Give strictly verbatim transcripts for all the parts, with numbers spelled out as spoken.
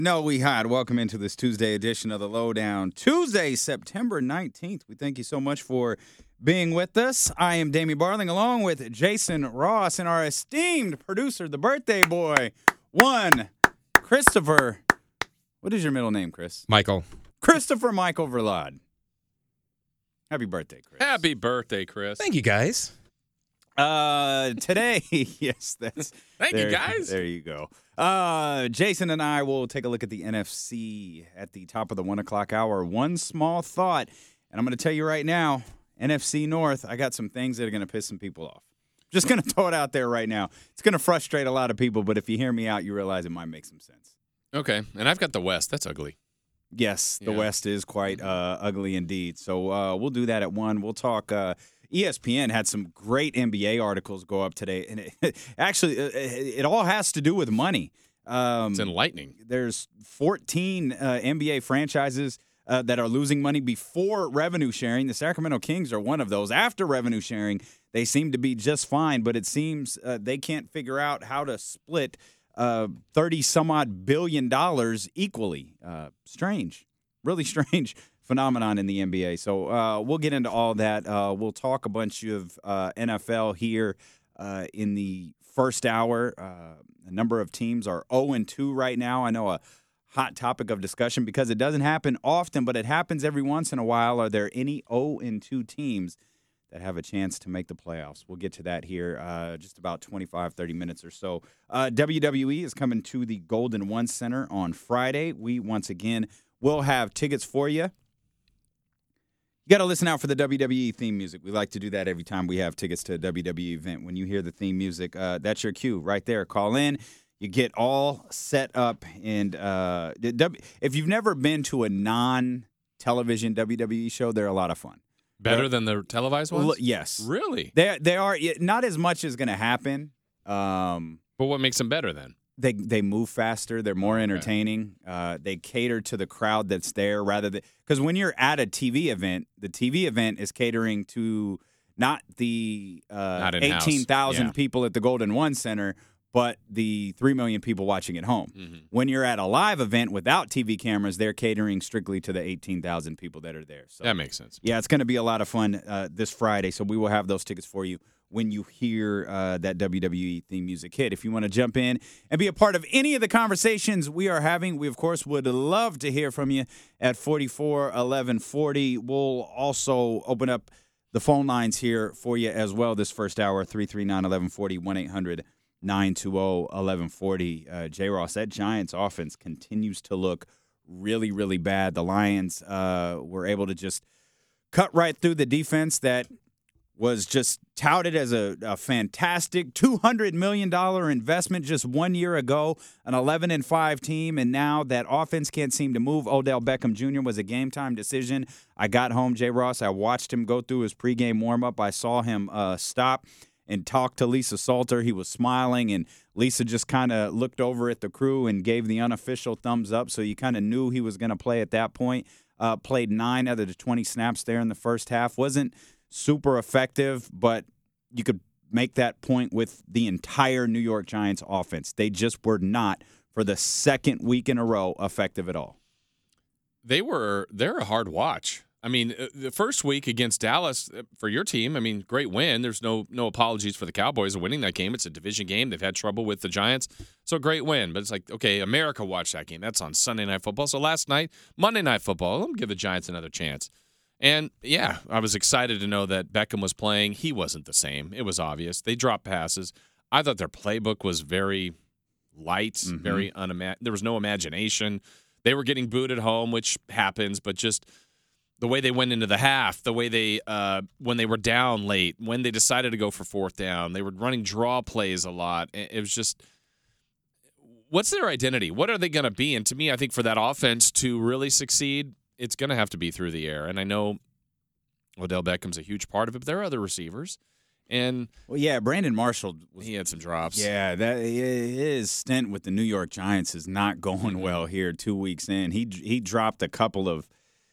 No, we had. Welcome into this Tuesday edition of the Lowdown. Tuesday, September nineteenth. We thank you so much for being with us. I am Damien Barling along with Jason Ross and our esteemed producer, the birthday boy, one, Christopher. What is your middle name, Chris? Michael. Christopher Michael Verlade. Happy birthday, Chris. Happy birthday, Chris. Thank you, guys. Uh, today, yes, that's. Thank there, you, guys. There you go. Uh, Jason and I will take a look at the N F C at the top of the one o'clock hour. One small thought, and I'm going to tell you right now, N F C North, I got some things that are going to piss some people off. Just going to throw it out there right now. It's going to frustrate a lot of people, but if you hear me out, you realize it might make some sense. Okay, and I've got the West. That's ugly. Yes, the Yeah. West is quite uh, ugly indeed. So uh, we'll do that at one. We'll talk. Uh, E S P N had some great N B A articles go up today, and it, actually, it, it all has to do with money. Um, It's enlightening. There's fourteen uh, N B A franchises uh, that are losing money before revenue sharing. The Sacramento Kings are one of those. After revenue sharing, they seem to be just fine, but it seems uh, they can't figure out how to split uh, thirty some odd billion dollars equally. Uh, strange, really strange phenomenon in the N B A. So uh, we'll get into all that. Uh, we'll talk a bunch of uh, N F L here uh, in the first hour. Uh, a number of teams are oh and two right now. I know a hot topic of discussion because it doesn't happen often, but it happens every once in a while. Are there any oh and two teams that have a chance to make the playoffs? We'll get to that here uh, just about twenty-five, thirty minutes or so. Uh, W W E is coming to the Golden One Center on Friday. We, once again, will have tickets for you. You got to listen out for the W W E theme music. We like to do that every time we have tickets to a W W E event. When you hear the theme music, uh, that's your cue right there. Call in. You get all set up. And uh, the w- if you've never been to a non-television W W E show, they're a lot of fun. Better They're- than the televised ones? L- yes. Really? They, they are. Not as much is going to happen. Um, But what makes them better then? They they move faster. They're more entertaining. Uh, they cater to the crowd that's there rather than because when you're at a T V event, the T V event is catering to not the uh, Not in-house. eighteen thousand Yeah. people at the Golden One Center, but the three million people watching at home. Mm-hmm. When you're at a live event without T V cameras, they're catering strictly to the eighteen thousand people that are there. So That makes sense. yeah, it's going to be a lot of fun uh, this Friday, so we will have those tickets for you when you hear uh, that W W E theme music hit. If you want to jump in and be a part of any of the conversations we are having, we, of course, would love to hear from you at forty-four eleven forty. We'll also open up the phone lines here for you as well this first hour, three three nine, eleven forty, one eight hundred, nine two zero, eleven forty. Uh, J-Ross, that Giants offense continues to look really, really bad. The Lions uh, were able to just cut right through the defense that was just touted as a, a fantastic two hundred million dollars investment just one year ago, an eleven and five team, and now that offense can't seem to move. Odell Beckham Junior was a game-time decision. I got home, J-Ross. I watched him go through his pregame warm-up. I saw him uh, stop and talk to Lisa Salter. He was smiling, and Lisa just kind of looked over at the crew and gave the unofficial thumbs up, so you kind of knew he was going to play at that point. Uh, played nine out of the twenty snaps there in the first half. Wasn't super effective, but you could make that point with the entire New York Giants offense. They just were not, for the second week in a row, effective at all. They were, they're a hard watch. I mean, uh, the first week against Dallas uh, for your team, I mean, great win. There's no no apologies for the Cowboys winning that game. It's a division game. They've had trouble with the Giants. So great win. But it's like, okay, America watched that game. That's on Sunday Night Football. So last night, Monday Night Football, let them give the Giants another chance. And, yeah, I was excited to know that Beckham was playing. He wasn't the same. It was obvious. They dropped passes. I thought their playbook was very light, Mm-hmm. very unima- there was no imagination. They were getting booed at home, which happens, but just the way they went into the half, the way they, uh, when they were down late, when they decided to go for fourth down, they were running draw plays a lot. It was just, what's their identity? What are they going to be? And to me, I think for that offense to really succeed, it's going to have to be through the air. And I know Odell Beckham's a huge part of it, but there are other receivers. And Well, yeah, Brandon Marshall was he had some drops. Yeah, that his stint with the New York Giants is not going well here. Two weeks in, he he dropped a couple of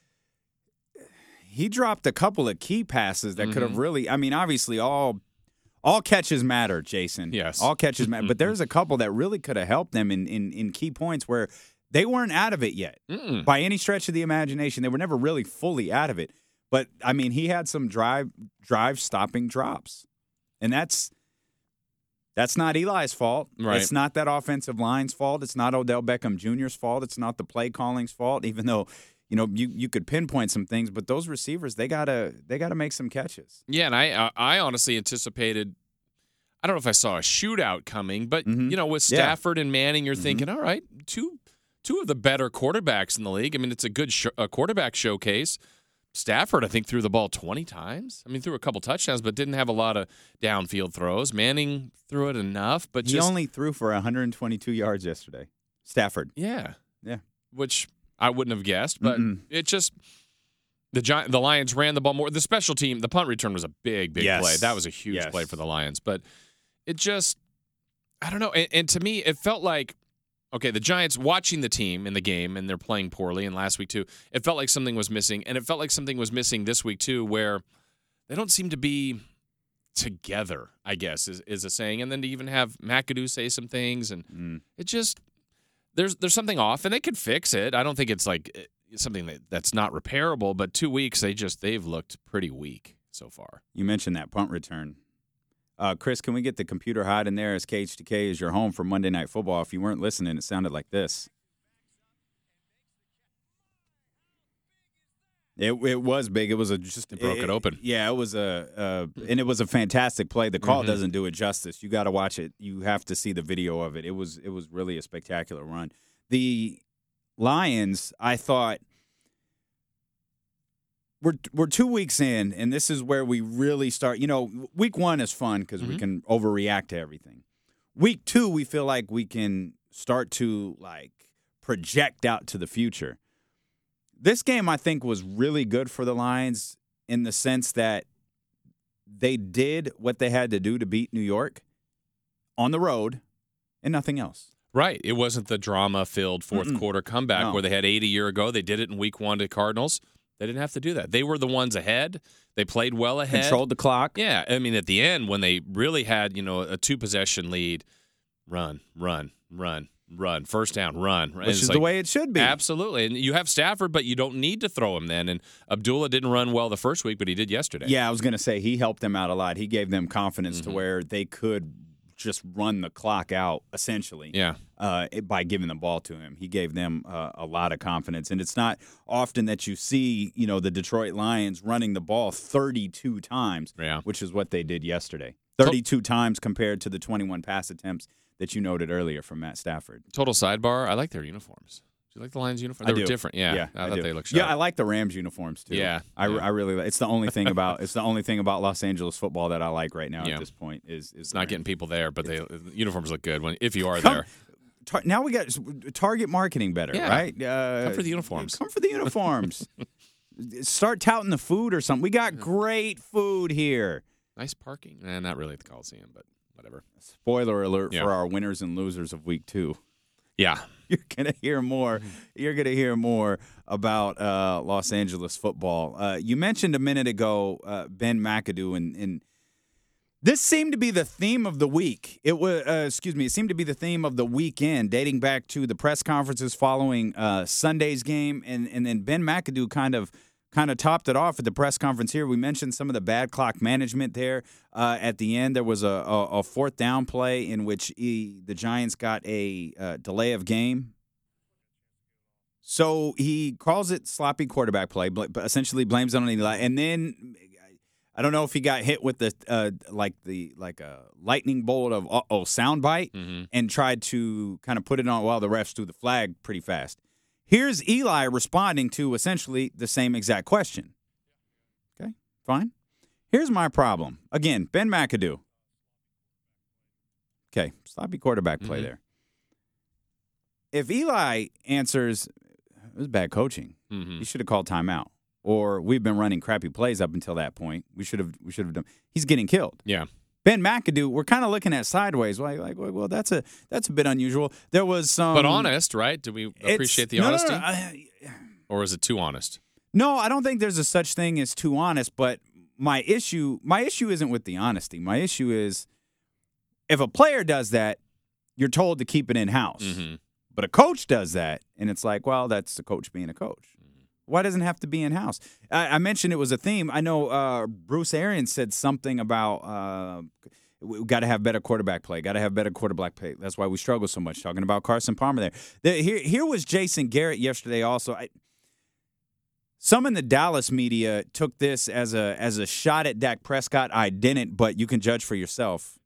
he dropped a couple of key passes that could have really. I mean, obviously, all all catches matter, Jason. Yes. all catches matter. But there's a couple that really could have helped them in, in in key points where They weren't out of it yet Mm-mm. by any stretch of the imagination. They were never really fully out of it. But, I mean, he had some drive drive stopping drops. And that's that's not Eli's fault. Right. It's not that offensive line's fault. It's not Odell Beckham Junior's fault. It's not the play calling's fault, even though, you know, you, you could pinpoint some things. But those receivers, they gotta they gotta make some catches. Yeah, and I I honestly anticipated – I don't know if I saw a shootout coming, but, Mhm. you know, with Yeah. Stafford and Manning, you're Mhm. thinking, all right, two two of the better quarterbacks in the league. I mean, it's a good sh- a quarterback showcase. Stafford, I think, threw the ball twenty times. I mean, threw a couple touchdowns, but didn't have a lot of downfield throws. Manning threw it enough, but He just only threw for one hundred twenty-two yards yesterday. Stafford. yeah, Yeah. which I wouldn't have guessed, but Mm-mm. it just the Gi- the Lions ran the ball more. The special team, the punt return was a big, big Yes. play. That was a huge Yes. play for the Lions, but it just I don't know. And, and to me, it felt like. Okay, the Giants watching the team in the game, and they're playing poorly, and last week too, it felt like something was missing, and it felt like something was missing this week too, where they don't seem to be together, I guess, is, is a saying. And then to even have McAdoo say some things, and Mm. it just, there's there's something off, and they could fix it. I don't think it's like eh, something that, that's not repairable, but two weeks, they just, they've looked pretty weak so far. You mentioned that punt return. Uh, Chris, can we get the computer hot in there as K H T K is your home for Monday Night Football? If you weren't listening, it sounded like this. It it was big. It was a just It broke it open. Yeah, it was a uh, and it was a fantastic play. The call Mhm. doesn't do it justice. You got to watch it. You have to see the video of it. It was it was really a spectacular run. The Lions, I thought. We're we're two weeks in, and this is where we really start. You know, week one is fun because we Mhm. can overreact to everything. Week two, we feel like we can start to like project out to the future. This game, I think, was really good for the Lions in the sense that they did what they had to do to beat New York on the road and nothing else. Right. It wasn't the drama-filled fourth Mm-mm. quarter comeback No. where they had eight a year ago. They did it in week one to Cardinals. They didn't have to do that. They were the ones ahead. They played well ahead. Controlled the clock. Yeah. I mean, at the end, when they really had, you know, a two-possession lead, run, run, run, run, first down, run. Which is the way it should be. Absolutely. And you have Stafford, but you don't need to throw him then. And Abdullah didn't run well the first week, but he did yesterday. Yeah, I was going to say he helped them out a lot. He gave them confidence to Mhm. where they could just run the clock out, essentially, Yeah. uh, by giving the ball to him. He gave them uh, a lot of confidence. And it's not often that you see, you know, the Detroit Lions running the ball thirty-two times, Yeah. which is what they did yesterday. thirty-two times compared to the twenty-one pass attempts that you noted earlier from Matt Stafford. Total sidebar, I like their uniforms. Do you like the Lions uniforms? They I were do. different. Yeah. yeah I, I thought do. they looked Yeah, sharp. I like the Rams uniforms too. Yeah, I, yeah. I really. It's the only thing about it's the only thing about Los Angeles football that I like right now Yeah. at this point is is It's not getting people there, but they the uniforms look good when if you are Come- there. Tar- now we got target marketing better, Yeah. right? Uh, Come for the uniforms. Come for the uniforms. Start touting the food or something. We got great food here. Nice parking. Eh, not really at the Coliseum, but whatever. Spoiler alert Yeah. for our winners and losers of week two. Yeah. You're gonna hear more. Mm-hmm. You're gonna hear more about uh, Los Angeles football. Uh, you mentioned a minute ago uh, Ben McAdoo, and, and this seemed to be the theme of the week. It was, uh, excuse me, it seemed to be the theme of the weekend, dating back to the press conferences following uh, Sunday's game, and and then Ben McAdoo kind of. Kind of topped it off at the press conference here. We mentioned some of the bad clock management there. Uh, at the end, there was a, a, a fourth down play in which he, the Giants got a uh, delay of game. So he calls it sloppy quarterback play, but essentially blames it on Eli. And then I don't know if he got hit with the uh, like the like a lightning bolt of uh oh soundbite Mm-hmm. and tried to kind of put it on while the refs threw the flag pretty fast. Here's Eli responding to essentially the same exact question. Okay, fine. Here's my problem. Again, Ben McAdoo. Okay, sloppy quarterback play Mhm. there. If Eli answers, it was bad coaching. Mm-hmm. You should have called timeout. Or we've been running crappy plays up until that point. We should have we should have done. He's getting killed. Yeah. Ben McAdoo, we're kind of looking at sideways. Like, like, well, that's a that's a bit unusual. There was some, But honest, right? Do we it's- appreciate the no, no, no, honesty? no, I- Or is it too honest? No, I don't think there's a such thing as too honest. But my issue, my issue isn't with the honesty. My issue is if a player does that, you're told to keep it in house. Mm-hmm. But a coach does that, and it's like, well, that's the coach being a coach. Why doesn't it have to be in-house? I, I mentioned it was a theme. I know uh, Bruce Arians said something about uh, we got to have better quarterback play, got to have better quarterback play. That's why we struggle so much, talking about Carson Palmer there. The, here, here was Jason Garrett yesterday also. I, some in the Dallas media took this as a as a shot at Dak Prescott. I didn't, but you can judge for yourself.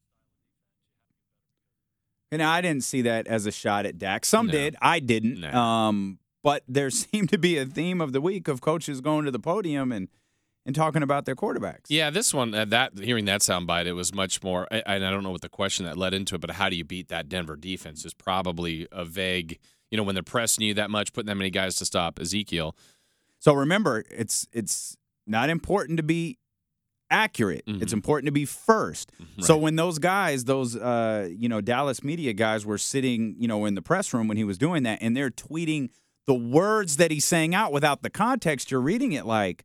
And I didn't see that as a shot at Dak. Some No. did. I didn't. No. Um, but there seemed to be a theme of the week of coaches going to the podium and, and talking about their quarterbacks. Yeah, this one, uh, that hearing that soundbite, it was much more. I, I don't know what the question that led into it, but how do you beat that Denver defense is probably a vague. You know, when they're pressing you that much, putting that many guys to stop Ezekiel. So remember, it's it's not important to be accurate. Mhm. It's important to be first. So Right. when those guys, those uh, you know Dallas media guys, were sitting, you know, in the press room when he was doing that, and they're tweeting the words that he's saying out without the context, you're reading it like,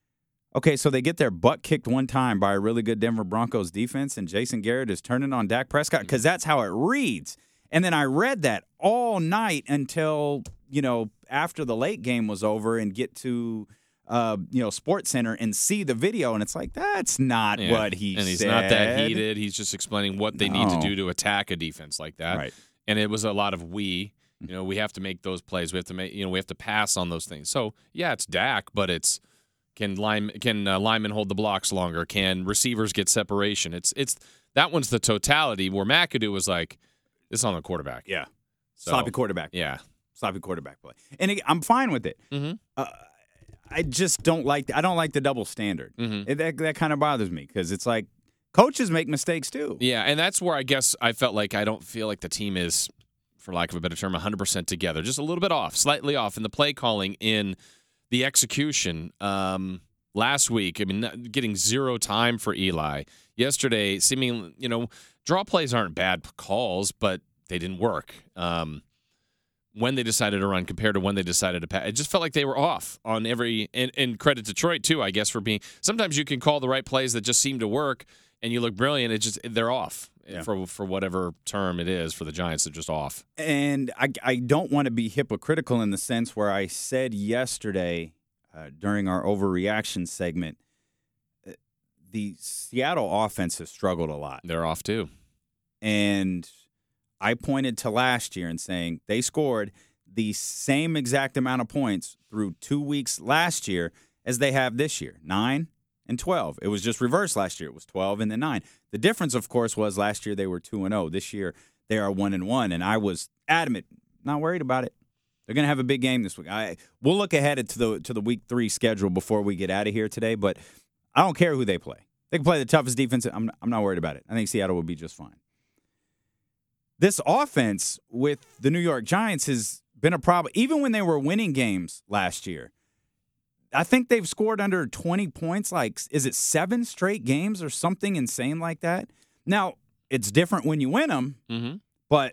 okay, so they get their butt kicked one time by a really good Denver Broncos defense, and Jason Garrett is turning on Dak Prescott because that's how it reads. And then I read that all night until, you know, after the late game was over and get to, uh, you know, Sports Center and see the video, and it's like, that's not Yeah. what he said. And he's not that heated. He's just explaining what they need to No. do to attack a defense like that. Right. And it was a lot of we. You know, we have to make those plays. We have to make. You know, we have to pass on those things. So yeah, it's Dak, but it's can line can uh, linemen hold the blocks longer? Can receivers get separation? It's it's that one's the totality. Where McAdoo was like, this is on the quarterback. Yeah. So, Sloppy quarterback. Yeah. Sloppy quarterback play. And it, I'm fine with it. Mm-hmm. Uh, I just don't like I don't like the double standard. Mm-hmm. It, that that kind of bothers me because it's like coaches make mistakes too. Yeah, and that's where I guess I felt like I don't feel like the team is, for lack of a better term, one hundred percent together. Just a little bit off, slightly off in the play calling, in the execution. Um, last week, I mean, not- getting zero time for Eli. Yesterday, seeming, you know, draw plays aren't bad calls, but they didn't work. Um, when they decided to run compared to when they decided to pass, it just felt like they were off on every. And, and credit Detroit too, I guess, for being. Sometimes you can call the right plays that just seem to work, and you look brilliant. It just they're off. Yeah. For for whatever term it is for the Giants, they're just off. And I, I don't want to be hypocritical in the sense where I said yesterday uh, during our overreaction segment, uh, the Seattle offense has struggled a lot. They're off too. And I pointed to last year and saying they scored the same exact amount of points through two weeks last year as they have this year, nine and twelve. It was just reversed last year. It was twelve and then nine. The difference, of course, was last year they were two and oh. This year they are one and one. And I was adamant, not worried about it. They're going to have a big game this week. I we'll look ahead to the to the week three schedule before we get out of here today. But I don't care who they play. They can play the toughest defense. I'm I'm not worried about it. I think Seattle will be just fine. This offense with the New York Giants has been a problem. Even when they were winning games last year, I think they've scored under twenty points, like, is it seven straight games or something insane like that? Now, it's different when you win them, Mm-hmm. but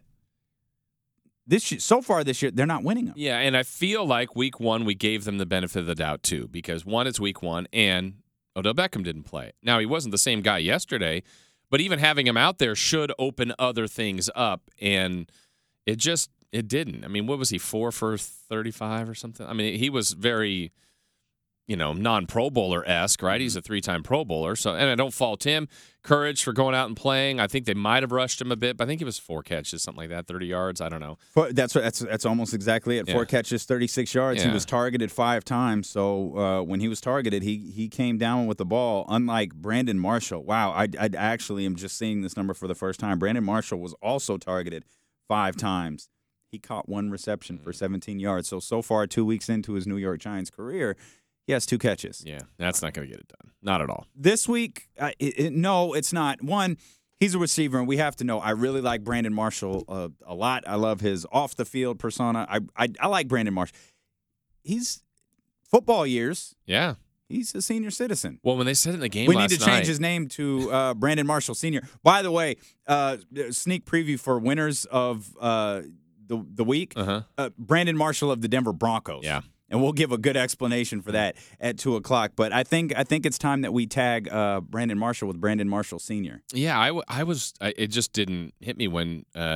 this so far this year, they're not winning them. Yeah, and I feel like week one we gave them the benefit of the doubt too, because one, it's week one, and Odell Beckham didn't play. Now, he wasn't the same guy yesterday, but even having him out there should open other things up, and it just it didn't. I mean, what was he, four for thirty-five or something? I mean, he was very, you know, non-Pro Bowler-esque, right? He's a three-time Pro Bowler, so and I don't fault him. Courage for going out and playing. I think they might have rushed him a bit, but I think he was four catches, something like that, thirty yards. I don't know. For, that's that's that's almost exactly it. Yeah. Four catches, thirty-six yards. He Yeah. was targeted five times. So uh, when he was targeted, he he came down with the ball. Unlike Brandon Marshall, wow, I I actually am just seeing this number for the first time. Brandon Marshall was also targeted five times. He caught one reception for seventeen yards. So so far, two weeks into his New York Giants career, he has two catches. Yeah, that's not going to get it done. Not at all. This week, uh, it, it, no, it's not. One, he's a receiver, and we have to know. I really like Brandon Marshall uh, a lot. I love his off the field persona. I, I I like Brandon Marshall. He's football years. Yeah. He's a senior citizen. Well, when they said it in the game We last need to night, change his name to uh, Brandon Marshall Senior By the way, uh, sneak preview for winners of uh, the the week. Uh-huh. Uh, Brandon Marshall of the Denver Broncos. Yeah. And we'll give a good explanation for that at two o'clock. But I think I think it's time that we tag uh, Brandon Marshall with Brandon Marshall Senior Yeah, I, w- I was. I, it just didn't hit me when uh,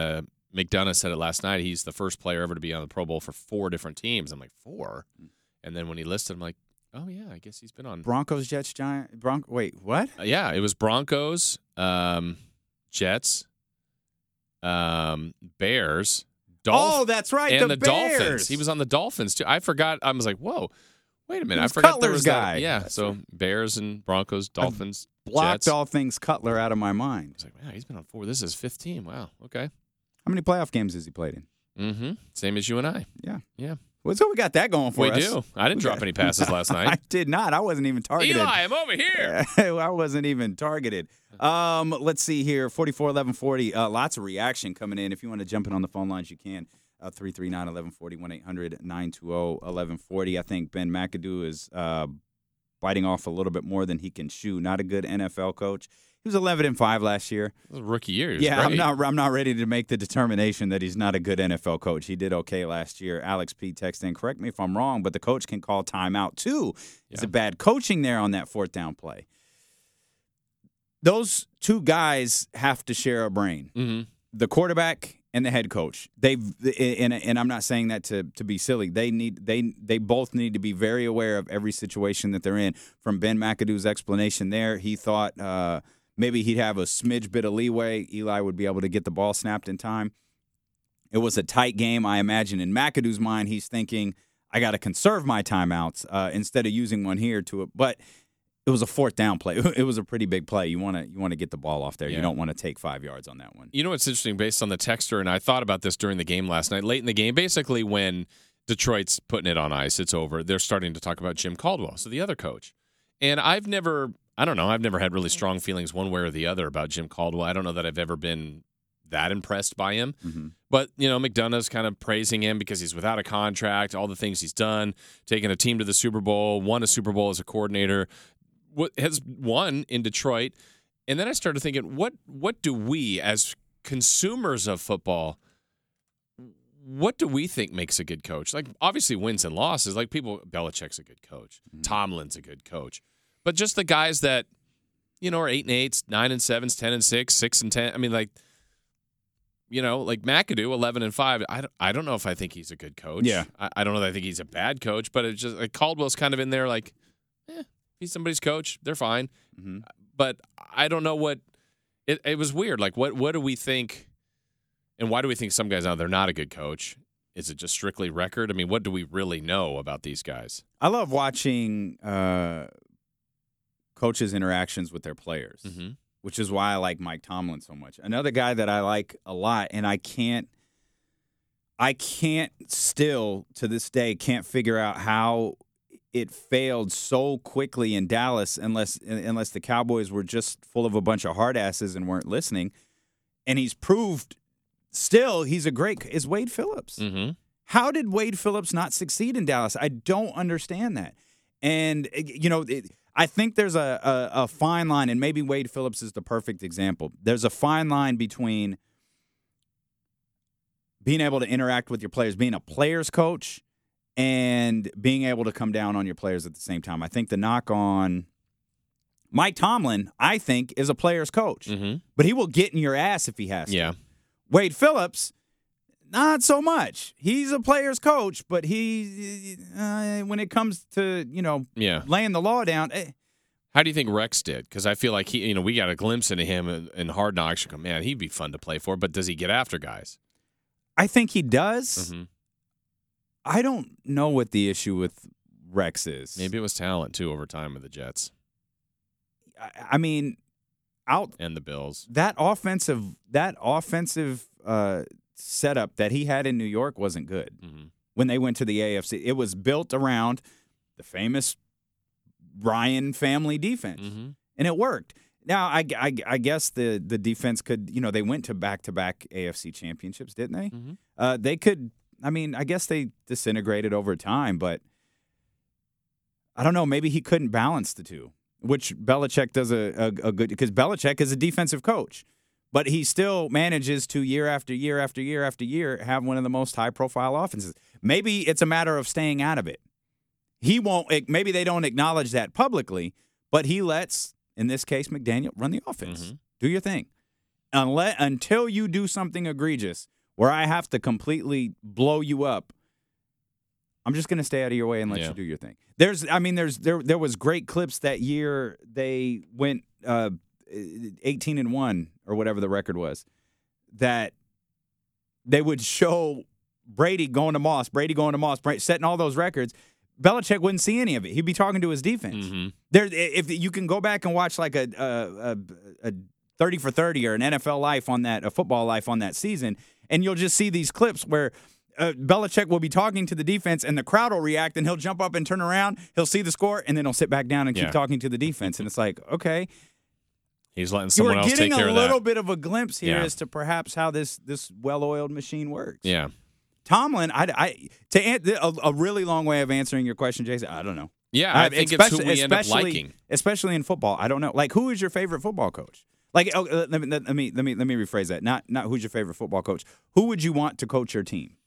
McDonough said it last night. He's the first player ever to be on the Pro Bowl for four different teams. I'm like, four? And then when he listed, I'm like, oh, yeah, I guess he's been on. Broncos, Jets, Giants. Bron- Wait, what? Uh, yeah, it was Broncos, um, Jets, um, Bears, Dolphins. Oh, that's right. And the, the Bears. Dolphins. He was on the Dolphins, too. I forgot. I was like, whoa, wait a minute. He I was forgot Cutler's there was that- guy. Yeah, That's so right. Bears and Broncos, Dolphins, Blocked Jets. all things Cutler out of my mind. I was like, wow, he's been on four. This is fifteen. Wow, okay. How many playoff games has he played in? Mm-hmm. Same as you and I. Yeah. Yeah. Well, so we got that going for We us. do. I didn't We drop got- any passes last I night. did not. I wasn't even targeted. Eli, I'm over here. I wasn't even targeted. Um, let's see here. forty-four eleven forty. Uh, lots of reaction coming in. If you want to jump in on the phone lines, you can. Uh, three three nine, eleven forty, one eight hundred, nine two zero, eleven forty. I think Ben McAdoo is uh, biting off a little bit more than he can chew. Not a good N F L coach. He was eleven and five last year. It was a rookie year. He was Yeah, I'm great. not. I'm not ready to make the determination that he's not a good N F L coach. He did okay last year. Alex P. texted in, correct me if I'm wrong, but the coach can call timeout too. It's Yeah. a bad coaching there on that fourth down play. Those two guys have to share a brain. Mm-hmm. The quarterback and the head coach. They've and, and I'm not saying that to to be silly. They need they they both need to be very aware of every situation that they're in. From Ben McAdoo's explanation there, he thought uh, maybe he'd have a smidge bit of leeway. Eli would be able to get the ball snapped in time. It was a tight game. I imagine in McAdoo's mind, he's thinking, I got to conserve my timeouts uh, instead of using one here to it. But it was a fourth down play. It was a pretty big play. You want to you want to get the ball off there. Yeah. You don't want to take five yards on that one. You know what's interesting based on the texter, and I thought about this during the game last night, late in the game, basically when Detroit's putting it on ice, it's over, they're starting to talk about Jim Caldwell, so the other coach. And I've never, I don't know, I've never had really strong feelings one way or the other about Jim Caldwell. I don't know that I've ever been that impressed by him. Mm-hmm. But, you know, McDonough's kind of praising him because he's without a contract, all the things he's done, taking a team to the Super Bowl, won a Super Bowl as a coordinator, what has won in Detroit. And then I started thinking, what what do we as consumers of football, what do we think makes a good coach? Like, obviously wins and losses. Like, people, Belichick's a good coach. Mm-hmm. Tomlin's a good coach. But just the guys that, you know, are eight and eights, nine and sevens, ten and six, six and ten. I mean, like, you know, like McAdoo, eleven and five. I don't, I don't know if I think he's a good coach. Yeah. I, I don't know that I think he's a bad coach, but it's just like Caldwell's kind of in there like, eh, he's somebody's coach. They're fine. Mm-hmm. But I don't know what it, it was weird. Like, what what do we think, and why do we think some guys now they're not a good coach? Is it just strictly record? I mean, what do we really know about these guys? I love watching uh, coaches' interactions with their players, Mm-hmm. which is why I like Mike Tomlin so much. Another guy that I like a lot, and I can't, I can't still to this day can't figure out how it failed so quickly in Dallas, unless unless the Cowboys were just full of a bunch of hard asses and weren't listening. And he's proved still he's a great is Wade Phillips. Mm-hmm. How did Wade Phillips not succeed in Dallas? I don't understand that. And, you know, it, I think there's a, a, a fine line, and maybe Wade Phillips is the perfect example. There's a fine line between being able to interact with your players, being a player's coach, and being able to come down on your players at the same time. I think the knock on Mike Tomlin, I think, is a player's coach. Mm-hmm. But he will get in your ass if he has to. Yeah. Wade Phillips, not so much. He's a player's coach, but he, uh, when it comes to, you know, Yeah. laying the law down, eh, How do you think Rex did? Because I feel like he, you know, we got a glimpse into him in, in Hard Knocks. You go, man, he'd be fun to play for. But does he get after guys? I think he does. Mm-hmm. I don't know what the issue with Rex is. Maybe it was talent too over time with the Jets I, I mean, out and the Bills. that offensive that offensive uh, setup that he had in New York wasn't good. Mm-hmm. When they went to the A F C, it was built around the famous Ryan family defense, Mm-hmm. and it worked. Now, I, I, I guess the the defense could, you know, they went to back to back A F C championships, didn't they? Mm-hmm. Uh, they could. I mean, I guess they disintegrated over time, but I don't know. Maybe he couldn't balance the two, which Belichick does a, a, a good, because Belichick is a defensive coach, but he still manages to year after year after year after year have one of the most high profile offenses. Maybe it's a matter of staying out of it. He won't. Maybe they don't acknowledge that publicly, but he lets, in this case, McDaniel run the offense. Mm-hmm. Do your thing, unless until you do something egregious. where I have to completely blow you up, I'm just going to stay out of your way and let Yeah. you do your thing. There's, I mean, there's there there was great clips that year. They went uh, eighteen and one or whatever the record was. That they would show Brady going to Moss, Brady going to Moss, setting all those records. Belichick wouldn't see any of it. He'd be talking to his defense. Mm-hmm. There, if you can go back and watch like a, a, a, a thirty for thirty or an N F L life on that, a football life on that season, and you'll just see these clips where uh, Belichick will be talking to the defense and the crowd will react and he'll jump up and turn around. He'll see the score and then he'll sit back down and keep Yeah. talking to the defense. And it's like, okay. He's letting You someone were else getting take care a of little that. bit of a glimpse here Yeah. as to perhaps how this this well-oiled machine works. Yeah. Tomlin, I, I to an, a, a really long way of answering your question, Jason. I don't know. Yeah, I I- think it's who especially- we end up especially- liking. Especially in football, I don't know. Like, who is your favorite football coach? Like, oh, uh, let me let me let me let me rephrase that. Not not who's your favorite football coach. Who would you want to coach your team?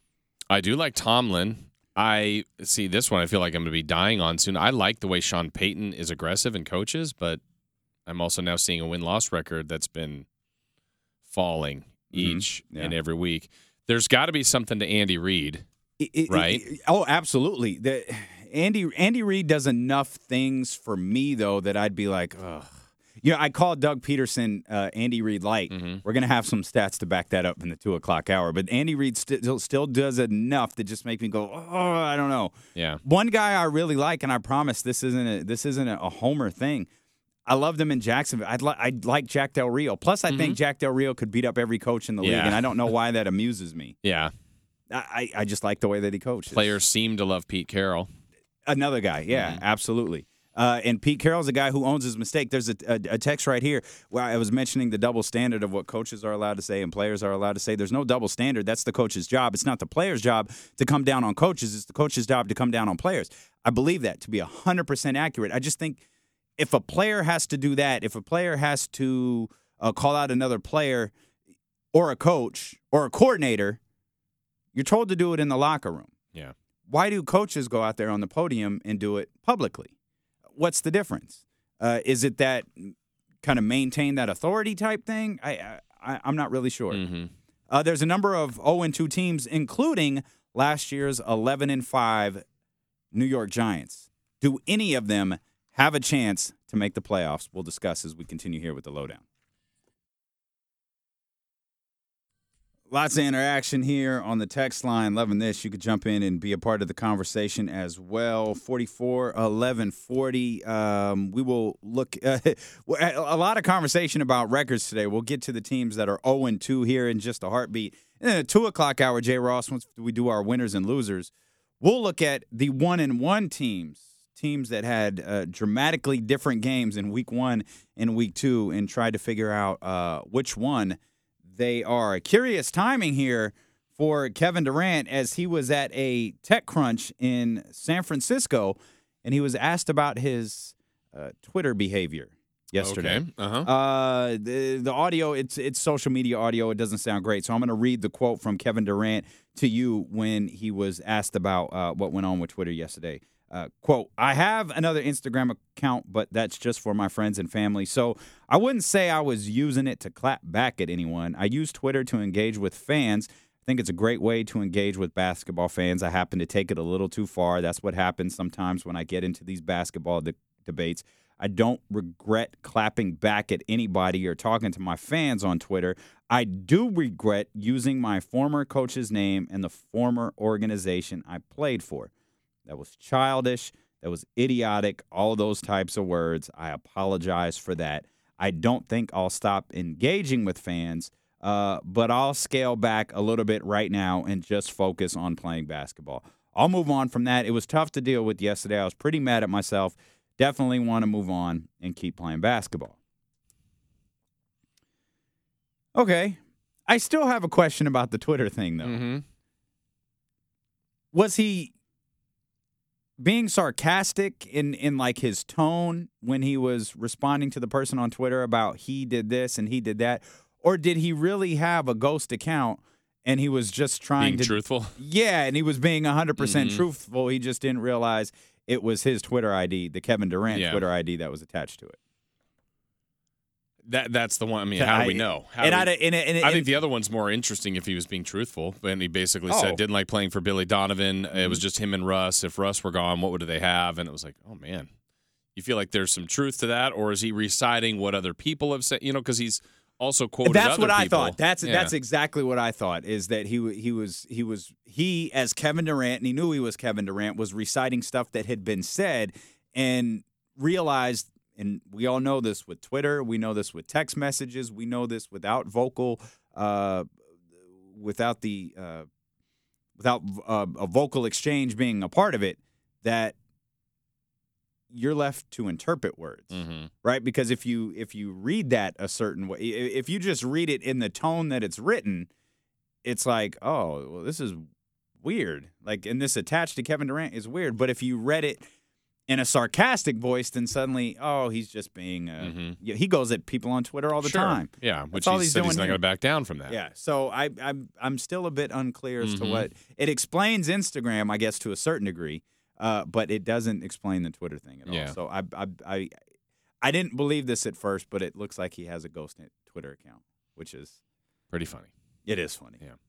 I do like Tomlin. I see this one. I feel like I'm going to be dying on soon. I like the way Sean Payton is aggressive and coaches, but I'm also now seeing a win-loss record that's been falling each Yeah. and every week. There's got to be something to Andy Reid. It- it- Right. it- oh, absolutely. The, Andy Andy Reid does enough things for me though that I'd be like, ugh. You know, I called Doug Peterson uh, Andy Reid light. Mm-hmm. We're gonna have some stats to back that up in the two o'clock hour. But Andy Reid still still does enough to just make me go, oh, I don't know. Yeah. One guy I really like, and I promise this isn't a, this isn't a, a homer thing. I loved him in Jacksonville. I'd like I'd like Jack Del Rio. Plus, I think Jack Del Rio could beat up every coach in the league, Yeah. and I don't know why that amuses me. Yeah. I, I just like the way that he coaches. Players seem to love Pete Carroll. Another guy, yeah, Mm-hmm. absolutely. Uh, and Pete Carroll's a guy who owns his mistake. There's a, a, a text right here where I was mentioning the double standard of what coaches are allowed to say and players are allowed to say. There's no double standard. That's the coach's job. It's not the player's job to come down on coaches. It's the coach's job to come down on players. I believe that to be one hundred percent accurate. I just think if a player has to do that, if a player has to uh, call out another player or a coach or a coordinator, you're told to do it in the locker room. Yeah. Why do coaches go out there on the podium and do it publicly? What's the difference? Uh, is it that kind of maintain that authority type thing? I, I I'm not really sure. Mm-hmm. Uh, there's a number of oh and two teams, including last year's eleven and five New York Giants. Do any of them have a chance to make the playoffs? We'll discuss as we continue here with the lowdown. Lots of interaction here on the text line. Loving this. You could jump in and be a part of the conversation as well. forty-four eleven forty. Um, we will look uh, a lot of conversation about records today. We'll get to the teams that are oh and two here in just a heartbeat. In the two o'clock hour, Jay Ross, once we do our winners and losers, we'll look at the one and one teams, teams that had uh, dramatically different games in week one and week two, and try to figure out uh, which one they are. Curious timing here for Kevin Durant as he was at a tech crunch in San Francisco, and he was asked about his uh, Twitter behavior yesterday. Okay. Uh-huh. Uh, the, the audio, it's it's social media audio. It doesn't sound great. So I'm going to read the quote from Kevin Durant to you when he was asked about uh, what went on with Twitter yesterday. Uh, quote, I have another Instagram account, but that's just for my friends and family. So I wouldn't say I was using it to clap back at anyone. I use Twitter to engage with fans. I think it's a great way to engage with basketball fans. I happen to take it a little too far. That's what happens sometimes when I get into these basketball de- debates. I don't regret clapping back at anybody or talking to my fans on Twitter. I do regret using my former coach's name and the former organization I played for. That was childish. That was idiotic. All those types of words. I apologize for that. I don't think I'll stop engaging with fans, uh, but I'll scale back a little bit right now and just focus on playing basketball. I'll move on from that. It was tough to deal with yesterday. I was pretty mad at myself. Definitely want to move on and keep playing basketball. Okay. I still have a question about the Twitter thing, though. Mm-hmm. Was he being sarcastic in, in like his tone when he was responding to the person on Twitter about he did this and he did that? Or did he really have a ghost account and he was just trying Being to truthful. Yeah, and he was being one hundred percent Mhm. truthful. He just didn't realize it was his Twitter I D, the Kevin Durant Yeah. Twitter I D that was attached to it. That that's the one. I mean, how do we know? How and do I, we, and, and, and, I think the other one's more interesting if he was being truthful. And he basically Oh. said didn't like playing for Billy Donovan. Mm-hmm. It was just him and Russ. If Russ were gone, what would they have? And it was like, oh man, you feel like there's some truth to that, or is he reciting what other people have said? You know, because he's also quoted. That's other what I people. thought. That's Yeah. that's exactly what I thought. Is that he wa- he was he was he as Kevin Durant, and he knew he was Kevin Durant, was reciting stuff that had been said, and realized. And we all know this with Twitter. We know this with text messages. We know this without vocal, uh, without the uh, without uh, a vocal exchange being a part of it. That you're left to interpret words, Mm-hmm. right? Because if you if you read that a certain way, i- if you just read it in the tone that it's written, it's like, oh, well, this is weird. Like, and this attached to Kevin Durant is weird. But if you read it in a sarcastic voice, then suddenly, oh, he's just being. Uh, Mhm. yeah, he goes at people on Twitter all the Sure. time. Yeah, which all he he's said doing he's not here. going to back down from that. Yeah, so I, I'm I'm still a bit unclear as to Mhm. what it explains. Instagram, I guess, to a certain degree, uh, but it doesn't explain the Twitter thing at all. Yeah. So I, I I I didn't believe this at first, but it looks like he has a ghost Twitter account, which is Pretty funny. it is funny. Yeah.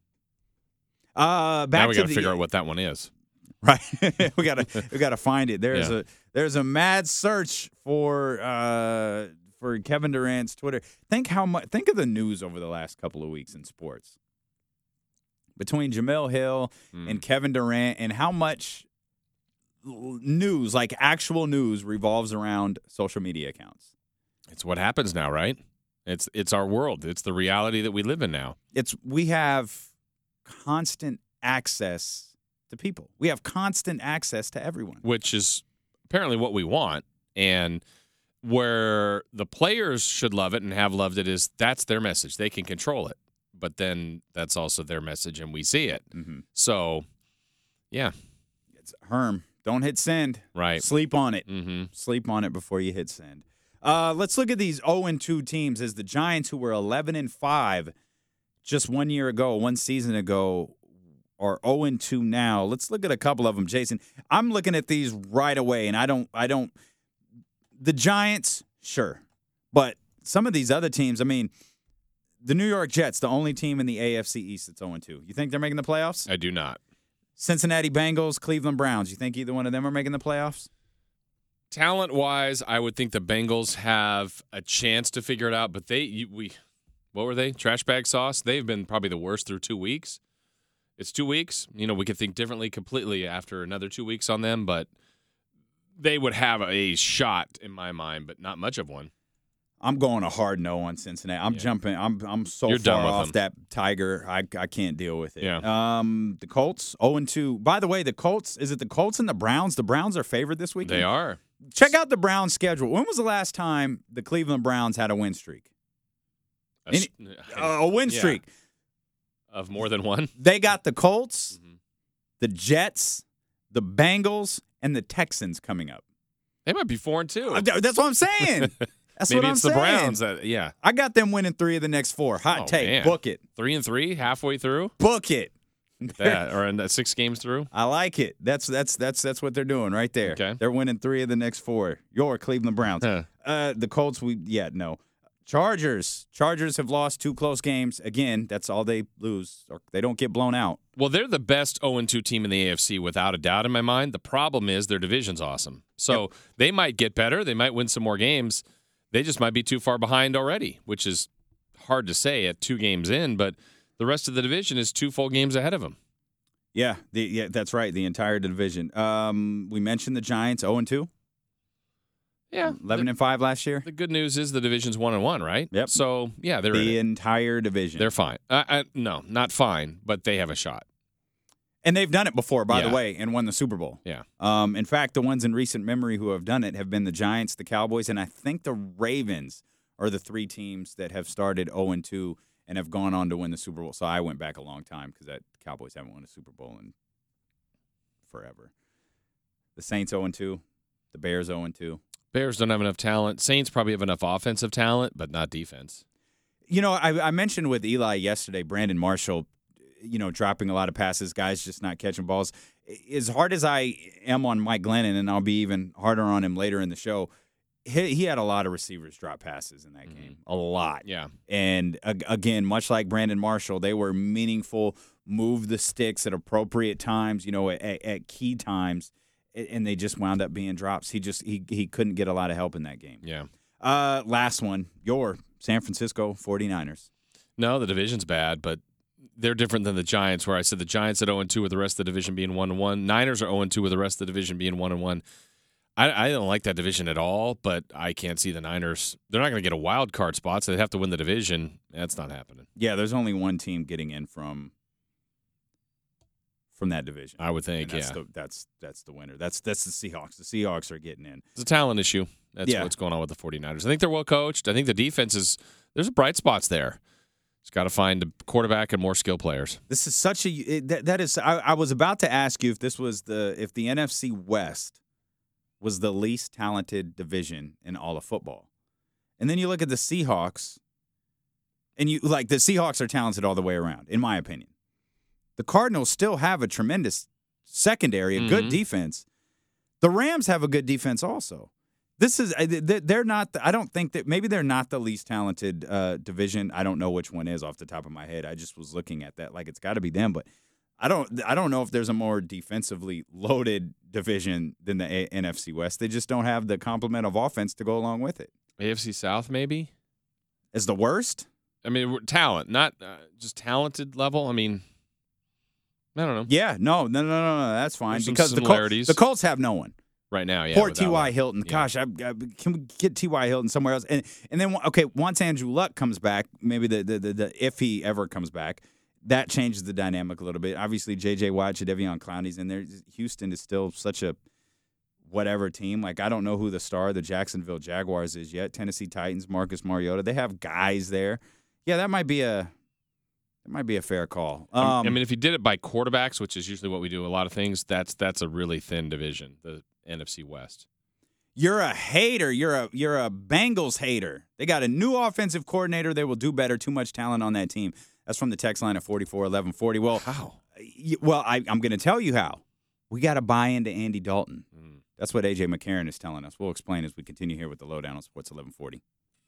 Uh, back now we to got to the, figure out what that one is. Right, we gotta we gotta find it. There's Yeah. a there's a mad search for uh for Kevin Durant's Twitter. Think how much. Think of the news over the last couple of weeks in sports between Jamel Hill Mm. and Kevin Durant, and how much l- news, like actual news, revolves around social media accounts. It's what happens now, right? It's it's our world. It's the reality that we live in now. It's we have constant access to people. We have constant access to everyone. Which is apparently what we want. And where the players should love it and have loved it is that's their message. They can control it. But then that's also their message and we see it. Mm-hmm. So, yeah, It's Herm. Don't hit send. right. Sleep on it. Mm-hmm. Sleep on it before you hit send. Uh, let's look at these oh and two teams. As the Giants, who were eleven and five just one year ago, one season ago, are oh and two now. Let's look at a couple of them, Jason. I'm looking at these right away, and I don't, I don't. The Giants, sure, but some of these other teams. I mean, the New York Jets, the only team in the A F C East that's oh and two. You think they're making the playoffs? I do not. Cincinnati Bengals, Cleveland Browns. You think either one of them are making the playoffs? Talent-wise, I would think the Bengals have a chance to figure it out, but they you, we what were they? Trash bag sauce? They've been probably the worst through two weeks. It's two weeks. You know, we could think differently completely after another two weeks on them, but they would have a shot in my mind, but not much of one. I'm going a hard no on Cincinnati. I'm Yeah. jumping. I'm I'm so You're done far with off them. that Tiger. I I can't deal with it. Yeah. Um, the Colts oh and two. By the way, the Colts, is it the Colts and the Browns? The Browns are favored this weekend. They are. Check out the Browns schedule. When was the last time the Cleveland Browns had a win streak? A, s- Uh, a win Yeah. streak. of more than one. They got the Colts, Mhm. the Jets, the Bengals, and the Texans coming up. They might be four and two. Uh, That's what I'm saying. That's Maybe what I'm it's saying. the Browns. That, yeah, I got them winning three of the next four. Hot Oh, take. man. Book it. three and three, halfway through. Book it. That or in that six games through. I like it. That's that's that's that's what they're doing right there. Okay. They're winning three of the next four. Your Cleveland Browns. Huh. Uh, the Colts. We yeah no. Chargers. Chargers have lost two close games. Again, that's all they lose. Or they don't get blown out. Well, they're the best oh and two team in the A F C without a doubt in my mind. The problem is their division's awesome. So they might get better. They might win some more games. They just might be too far behind already, which is hard to say at two games in, but the rest of the division is two full games ahead of them. Yeah, the, yeah, that's right. The entire division. Um, we mentioned the Giants oh and two. Yeah. eleven the, and five last year. the good news is the division's one and one, right? Yep. So, yeah, they're in The it. entire division. They're fine. Uh, uh, no, not fine, but they have a shot. And they've done it before, by Yeah. the way, and won the Super Bowl. Yeah. Um, in fact, the ones in recent memory who have done it have been the Giants, the Cowboys, and I think the Ravens are the three teams that have started oh and two and have gone on to win the Super Bowl. So I went back a long time because that Cowboys haven't won a Super Bowl in forever. The Saints oh and two, the Bears oh and two. Bears don't have enough talent. Saints probably have enough offensive talent, but not defense. You know, I, I mentioned with Eli yesterday, Brandon Marshall, you know, dropping a lot of passes, guys just not catching balls. As hard as I am on Mike Glennon, and I'll be even harder on him later in the show, he, he had a lot of receivers drop passes in that Mm-hmm. game, a lot. Yeah. And ag- again, much like Brandon Marshall, they were meaningful, move the sticks at appropriate times, you know, at, at key times, and they just wound up being drops. He just he he couldn't get a lot of help in that game. Yeah. Uh, last one, your San Francisco forty-niners. No, the division's bad, but they're different than the Giants, where I said the Giants at oh and two with the rest of the division being one and one. Niners are oh and two with the rest of the division being one and one. I, I don't like that division at all, but I can't see the Niners. They're not going to get a wild card spot, so they have to win the division. That's not happening. Yeah, there's only one team getting in from from that division. I would think, that's yeah. The, that's that's the winner. That's that's the Seahawks. The Seahawks are getting in. It's a talent issue. That's Yeah. what's going on with the forty-niners. I think they're well coached. I think the defense is – there's bright spots there. Just got to find a quarterback and more skill players. This is such a it, that, that is. I, I was about to ask you if this was the if the N F C West was the least talented division in all of football, and then you look at the Seahawks, and you like the Seahawks are talented all the way around, in my opinion. The Cardinals still have a tremendous secondary, a Mm-hmm. good defense. The Rams have a good defense also. This is they're not. I don't think that maybe they're not the least talented uh, division. I don't know which one is off the top of my head. I just was looking at that like it's got to be them, but I don't. I don't know if there's a more defensively loaded division than the a- N F C West. They just don't have the complement of offense to go along with it. A F C South, maybe? Is the worst? I mean, we're- talent, not uh, just talented level. I mean, I don't know. Yeah, no, no, no, no, no. That's fine There's some because the Col- similarities. the Colts have no one. Right now, yeah. Poor without T Y. one. Hilton. Yeah. Gosh, I, I, can we get T Y. Hilton somewhere else? And and then okay, once Andrew Luck comes back, maybe the the, the, the if he ever comes back, that changes the dynamic a little bit. Obviously, J J. Watt, Jadeveon Clowney's in there. Houston is still such a whatever team. Like I don't know who the star of the Jacksonville Jaguars is yet. Tennessee Titans, Marcus Mariota. They have guys there. Yeah, that might be a that might be a fair call. Um, I mean, if you did it by quarterbacks, which is usually what we do, a lot of things, that's that's a really thin division, the N F C West. You're a hater. You're a you're a Bengals hater. They got a new offensive coordinator. They will do better. Too much talent on that team. That's from the text line at forty-four eleven forty. Well, How? y- well, I, I'm going to tell you how. We got to buy into Andy Dalton. Mm. That's what A J McCarron is telling us. We'll explain as we continue here with the lowdown on Sports eleven forty.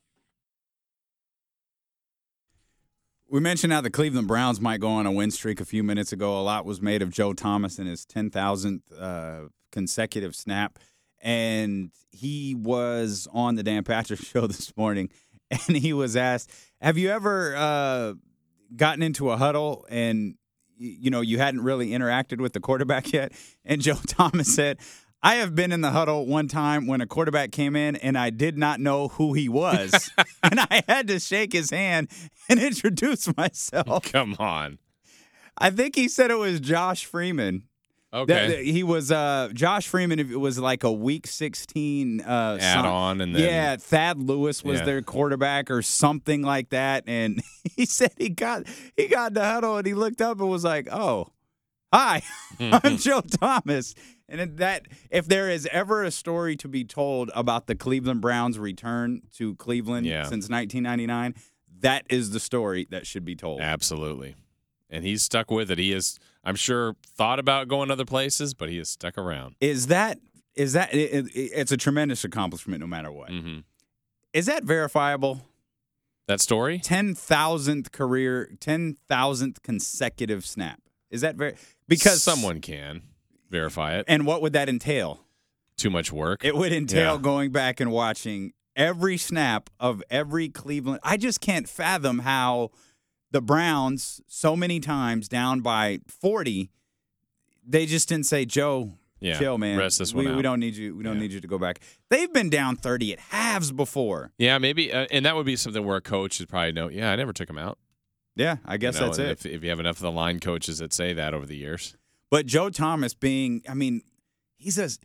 We mentioned how the Cleveland Browns might go on a win streak a few minutes ago. A lot was made of Joe Thomas and his ten thousandth uh, consecutive snap. And he was on the Dan Patrick Show this morning, and he was asked, have you ever uh, gotten into a huddle and, you know, you hadn't really interacted with the quarterback yet? And Joe Thomas said, I have been in the huddle one time when a quarterback came in and I did not know who he was. And I had to shake his hand and introduce myself. Come on. I think he said it was Josh Freeman. Okay. That- he was uh, Josh Freeman. It was like a Week sixteen uh, Add some- on and then yeah, Thad Lewis was Yeah. their quarterback or something like that. And he said he got he got in the huddle and he looked up and was like, "Oh, hi, I'm Joe Thomas." And it- that if there is ever a story to be told about the Cleveland Browns' return to Cleveland Yeah. since nineteen ninety-nine, that is the story that should be told. Absolutely. And he's stuck with it. He is, I'm sure, thought about going other places, but he is stuck around. Is that is that it, it, it's a tremendous accomplishment no matter what. Mm-hmm. Is that verifiable? That story? ten thousandth career, ten thousandth consecutive snap. Is that very because someone can verify it. And what would that entail? Too much work. It would entail Yeah. going back and watching every snap of every Cleveland. I just can't fathom how the Browns, so many times down by forty, they just didn't say, Joe, Yeah. chill, man. Rest this we, one we out. don't need you. We don't Yeah. need you to go back. They've been down thirty at halves before. Yeah, maybe, uh, and that would be something where a coach would probably know. Yeah, I never took him out. Yeah, I guess You know, that's and it. If, if you have enough of the line coaches that say that over the years, But Joe Thomas being, I mean, he says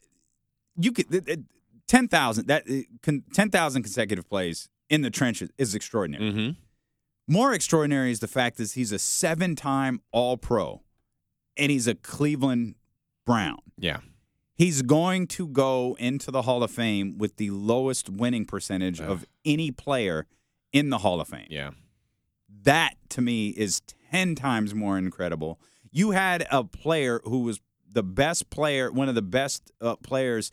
you could ten thousand that ten thousand consecutive plays in the trenches is extraordinary. mm-hmm. More extraordinary is the fact that he's a seven-time All-Pro, and he's a Cleveland Brown. yeah, He's going to go into the Hall of Fame with the lowest winning percentage Ugh. of any player in the Hall of Fame. yeah, That, to me, is ten times more incredible. You had a player who was the best player, one of the best uh, players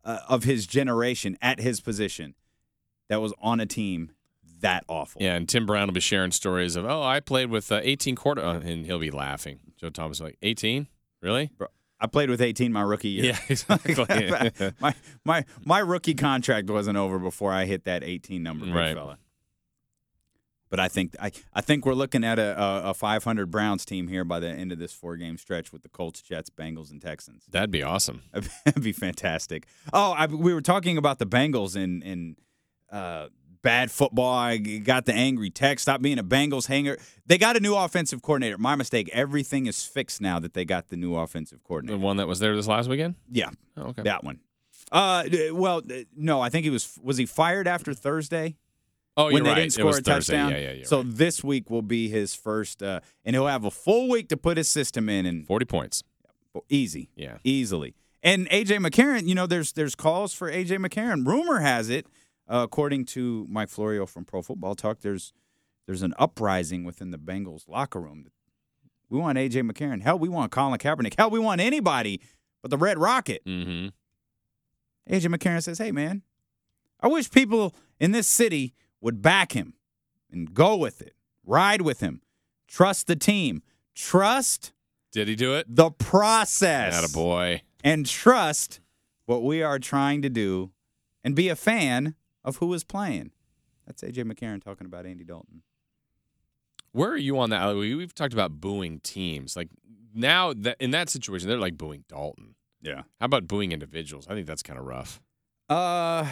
uh, of his generation at his position that was on a team that awful. Yeah, and Tim Brown will be sharing stories of, oh, I played with uh, eighteen quarter, uh, and he'll be laughing. Joe Thomas will be like, eighteen? Really? Bro, I played with eighteen my rookie year. Yeah, exactly. my my my rookie contract wasn't over before I hit that eighteen number, big Right. fella. But I think I, I think we're looking at a, a, a five hundred Browns team here by the end of this four-game stretch with the Colts, Jets, Bengals, and Texans. That'd be awesome. That'd be fantastic. Oh, I, we were talking about the Bengals and and uh, bad football. I got the angry text. Stop being a Bengals hanger. They got a new offensive coordinator. My mistake. Everything is fixed now that they got the new offensive The coordinator. one that was there this last weekend? Yeah, Oh, okay. that one. Uh, well, no, I think he was. Was he fired after Thursday? Oh, when you're they right. didn't It score was a Thursday. touchdown. Yeah, yeah, yeah. So right. this week will be his first, uh, and he'll have a full week to put his system in, and forty points. easy, Yeah. easily. And A J McCarron, you know, there's there's calls for A J McCarron. Rumor has it, uh, according to Mike Florio from Pro Football Talk, there's there's an uprising within the Bengals locker room. We want A J McCarron. Hell, we want Colin Kaepernick. Hell, we want anybody but the Red Rocket. Mm-hmm. A J McCarron says, hey, man, I wish people in this city would back him and go with it, ride with him, trust the team, trust Did he do it? the process, Attaboy. and trust what we are trying to do and be a fan of who is playing. That's A J McCarron talking about Andy Dalton. Where are you on that? We- We've talked about booing teams. Like now, that in that situation, they're like booing Dalton. Yeah. How about booing individuals? I think that's kind of rough. Uh,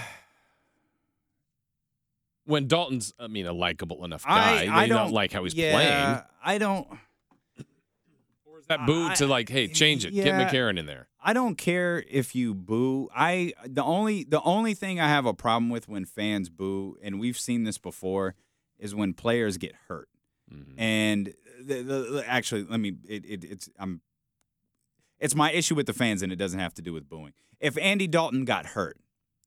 When Dalton's, I mean, a likable enough guy, I, I they don't don't like how he's yeah, playing. I don't. Or is that booed I- to like, hey, change it, yeah. get McCarron in there? I don't care if you boo. I the only the only thing I have a problem with when fans boo, and we've seen this before, is when players get hurt. Mhm. And the, the, the- actually, let me. It, it, it's I'm. It's my issue with the fans, and it doesn't have to do with booing. If Andy Dalton got hurt,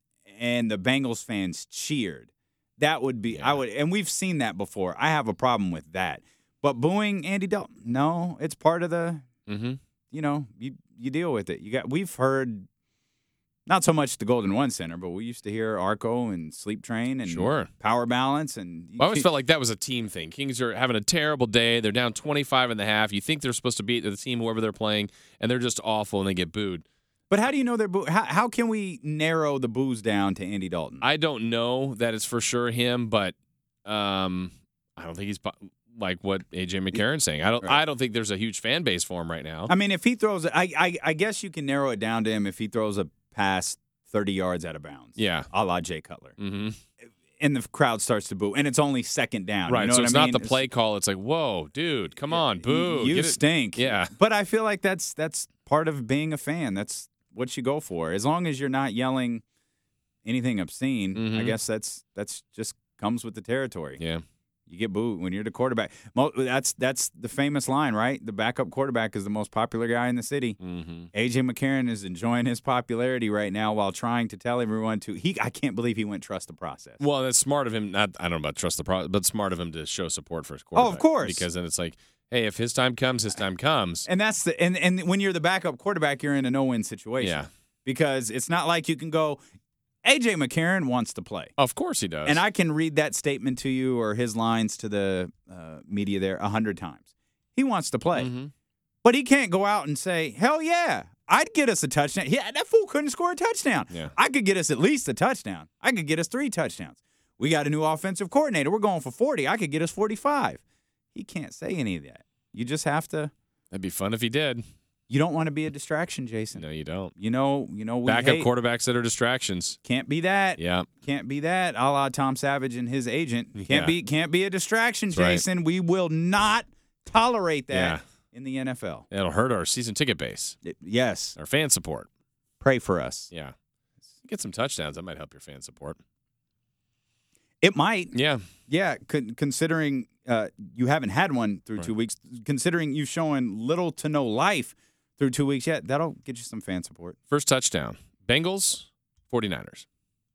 and the Bengals fans cheered, that would be Yeah. I would, and we've seen that before. I have a problem with that. But booing Andy Dalton, no, it's part of the. Mm-hmm. You know, you you deal with it. You got. We've heard. Not so much the Golden One Center, but we used to hear Arco and Sleep Train and Sure. Power Balance. And I always felt like that was a team thing. Kings are having a terrible day. They're down twenty-five and a half. You think they're supposed to beat the team, whoever they're playing, and they're just awful and they get booed. But how do you know they're boo? How, how can we narrow the boos down to Andy Dalton? I don't know that it's for sure him, but um, I don't think he's po- like what A J McCarron's saying. I don't. Right. I don't think there's a huge fan base for him right now. I mean, if he throws, it, I, I I guess you can narrow it down to him if he throws a pass thirty yards out of bounds. Yeah. a la Jay Cutler, Mm-hmm. and the crowd starts to boo, and it's only second down. Right. You know so what it's I not mean? the play call. It's like, whoa, dude, come on, boo. You get it- stink. Yeah. But I feel like that's that's part of being a fan. That's what you go for. As long as you're not yelling anything obscene, I Mhm. guess that's that's just comes with the territory. Yeah. You get booed when you're the quarterback. Mo- That's that's the famous line, right? The backup quarterback is the most popular guy in the city. Mm-hmm. A J McCarron is enjoying his popularity right now while trying to tell everyone to. He, I can't believe he went trust the process. Well, that's smart of him. Not, I don't know about trust the process, but smart of him to show support for his quarterback. Oh, of course. Because then it's like, hey, if his time comes, his time comes. And that's the and and when you're the backup quarterback, you're in a no-win situation. Yeah. Because it's not like you can go. A J McCarron wants to play. Of course he does. And I can read that statement to you or his lines to the uh, media there a hundred times. He wants to play. Mhm. But he can't go out and say, hell yeah, I'd get us a touchdown. Yeah, that fool couldn't score a touchdown. Yeah. I could get us at least a touchdown. I could get us three touchdowns. We got a new offensive coordinator. We're going for forty. I could get us forty-five. He can't say any of that. You just have to. That'd be fun if he did. You don't want to be a distraction, Jason. No, you don't. You know, you know, we Backup hate- quarterbacks that are distractions. Can't be that. Yeah. Can't be that. A la Tom Savage and his agent. Can't Yeah. be. Can't be a distraction, That's right. Jason. We will not tolerate that Yeah. in the N F L. It'll hurt our season ticket base, It- yes. our fan support. Pray for us. Yeah. Get some touchdowns. That might help your fan support. It might. Yeah. Yeah. Con- considering uh, you haven't had one through Right. two weeks, considering you've shown little to no life through two weeks yet, that'll get you some fan support. First touchdown. Bengals, 49ers.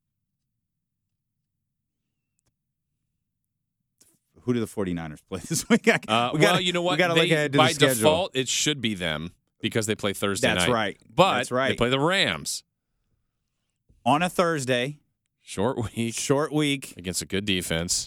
Who do the 49ers play this week? I- Uh, we well, gotta- you know what? We got to They- look ahead to by the schedule. default, it should be them because they play Thursday That's night. right. But That's right. they play the Rams. on a Thursday. Short week. Short week. Against a good defense.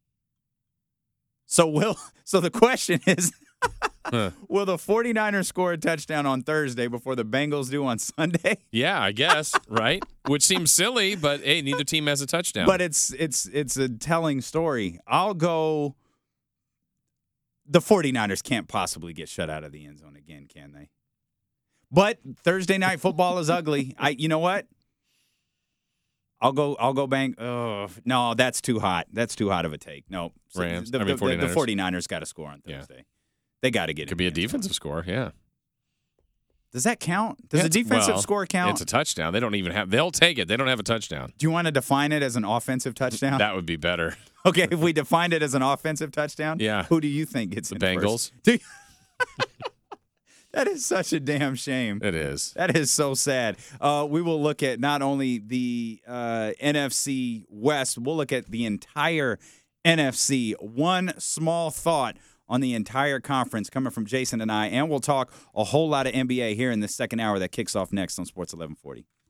So will so the question is, huh. will the 49ers score a touchdown on Thursday before the Bengals do on Sunday? Yeah, I guess, right? Which seems silly, but hey, neither team has a touchdown. But it's it's it's a telling story. I'll go the 49ers can't possibly get shut out of the end zone again, can they? But Thursday night football is ugly. I you know what? I'll go. I'll go bang. Oh, no, that's too hot. That's too hot of a take. No, Rams. The, I mean, the, 49ers. the 49ers got to score on Thursday. Yeah. They got to get it. Could be a defensive score. Yeah. Does that count? Does yeah, a defensive well, score count? It's a touchdown. They don't even have. They'll take it. They don't have a touchdown. Do you want to define it as an offensive touchdown? That would be better. Okay, if we defined it as an offensive touchdown, yeah. Who do you think gets the in Bengals? First? That is such a damn shame. It is. That is so sad. Uh, we will look at not only the uh, N F C West, we'll look at the entire N F C. One small thought on the entire conference coming from Jason and I, and we'll talk a whole lot of N B A here in the second hour that kicks off next on Sports eleven forty.